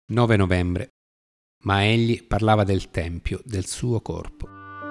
9 novembre. Ma egli parlava del tempio del suo corpo.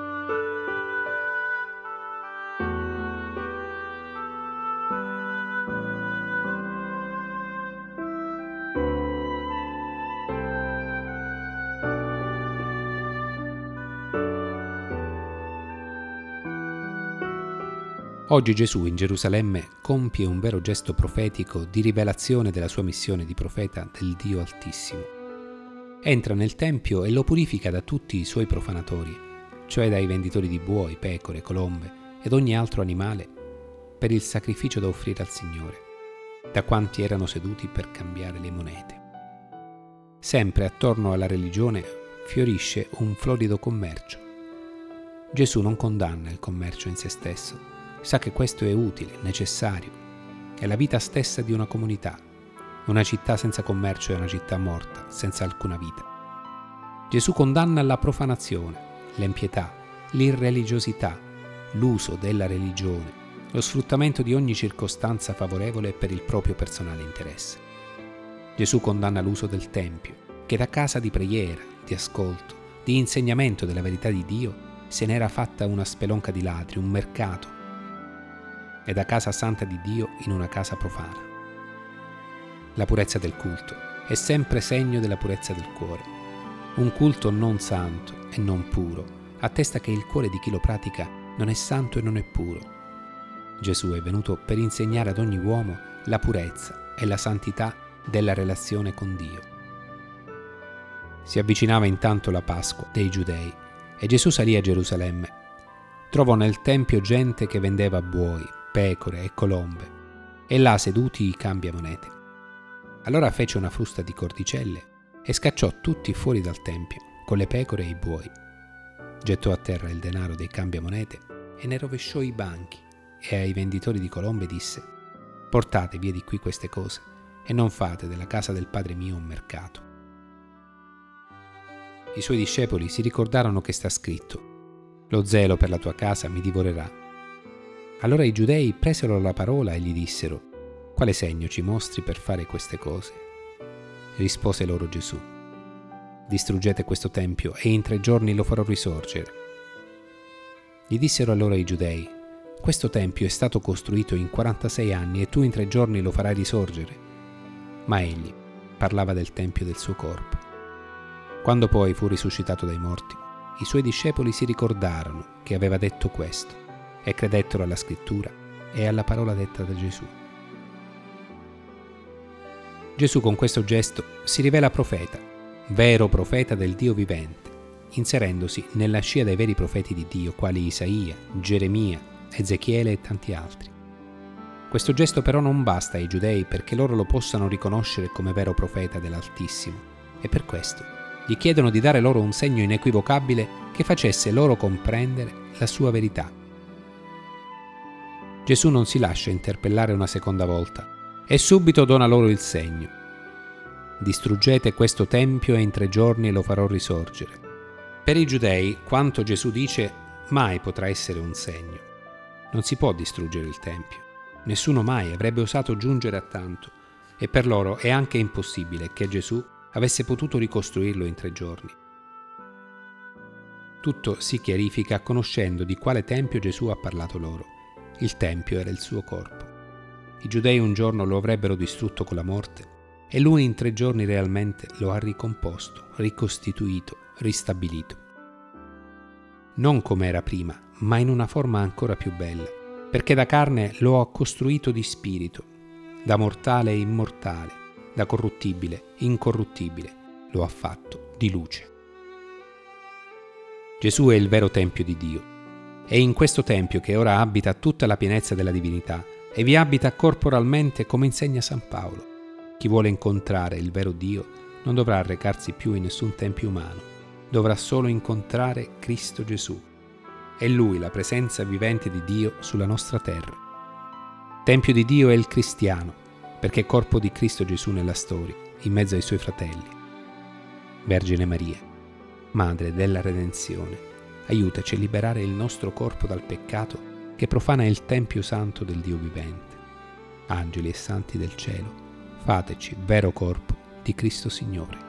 Oggi Gesù in Gerusalemme compie un vero gesto profetico di rivelazione della sua missione di profeta del Dio Altissimo. Entra nel Tempio e lo purifica da tutti i suoi profanatori, cioè dai venditori di buoi, pecore, colombe ed ogni altro animale, per il sacrificio da offrire al Signore, da quanti erano seduti per cambiare le monete. Sempre attorno alla religione fiorisce un florido commercio. Gesù non condanna il commercio in se stesso, sa che questo è utile, necessario, è la vita stessa di una comunità. Una città senza commercio è una città morta, senza alcuna vita. Gesù condanna la profanazione, l'empietà, l'irreligiosità, l'uso della religione, lo sfruttamento di ogni circostanza favorevole per il proprio personale interesse. Gesù condanna l'uso del Tempio, che da casa di preghiera, di ascolto, di insegnamento della verità di Dio se n'era fatta una spelonca di ladri, un mercato, e da casa santa di Dio in una casa profana. La purezza del culto è sempre segno della purezza del cuore. Un culto non santo e non puro attesta che il cuore di chi lo pratica non è santo e non è puro. Gesù è venuto per insegnare ad ogni uomo la purezza e la santità della relazione con Dio. Si avvicinava intanto la Pasqua dei Giudei e Gesù salì a Gerusalemme. Trovò nel Tempio gente che vendeva buoi, pecore e colombe, e là seduti i cambiamonete. Allora fece una frusta di cordicelle e scacciò tutti fuori dal tempio, con le pecore e i buoi. Gettò a terra il denaro dei cambiamonete e ne rovesciò i banchi, e ai venditori di colombe disse: «Portate via di qui queste cose, e non fate della casa del Padre mio un mercato». I suoi discepoli si ricordarono che sta scritto: «Lo zelo per la tua casa mi divorerà». Allora i giudei presero la parola e gli dissero: «Quale segno ci mostri per fare queste cose?» Rispose loro Gesù: «Distruggete questo tempio e in 3 giorni lo farò risorgere». Gli dissero allora i giudei: «Questo tempio è stato costruito in 46 anni e tu in 3 giorni lo farai risorgere». Ma egli parlava del tempio del suo corpo. Quando poi fu risuscitato dai morti, i suoi discepoli si ricordarono che aveva detto questo e credettero alla scrittura e alla parola detta da Gesù. Gesù con questo gesto si rivela profeta, vero profeta del Dio vivente, inserendosi nella scia dei veri profeti di Dio quali Isaia, Geremia, Ezechiele e tanti altri. Questo gesto però non basta ai giudei perché loro lo possano riconoscere come vero profeta dell'Altissimo, e per questo gli chiedono di dare loro un segno inequivocabile che facesse loro comprendere la sua verità. Gesù non si lascia interpellare una seconda volta e subito dona loro il segno: «Distruggete questo tempio e in 3 giorni lo farò risorgere». Per i giudei quanto Gesù dice mai potrà essere un segno. Non si può distruggere il tempio. Nessuno mai avrebbe osato giungere a tanto, e per loro è anche impossibile che Gesù avesse potuto ricostruirlo in 3 giorni. Tutto si chiarifica conoscendo di quale tempio Gesù ha parlato loro. Il tempio era il suo corpo. I giudei un giorno lo avrebbero distrutto con la morte e lui in 3 giorni realmente lo ha ricomposto, ricostituito, ristabilito. Non come era prima, ma in una forma ancora più bella, perché da carne lo ha costruito di spirito, da mortale e immortale, da corruttibile, incorruttibile, lo ha fatto di luce. Gesù è il vero tempio di Dio. È in questo tempio che ora abita tutta la pienezza della divinità e vi abita corporalmente come insegna San Paolo. Chi vuole incontrare il vero Dio non dovrà recarsi più in nessun tempio umano, dovrà solo incontrare Cristo Gesù. È Lui la presenza vivente di Dio sulla nostra terra. Tempio di Dio è il cristiano, perché è corpo di Cristo Gesù nella storia, in mezzo ai suoi fratelli. Vergine Maria, Madre della Redenzione, aiutaci a liberare il nostro corpo dal peccato che profana il Tempio Santo del Dio vivente. Angeli e santi del cielo, fateci vero corpo di Cristo Signore.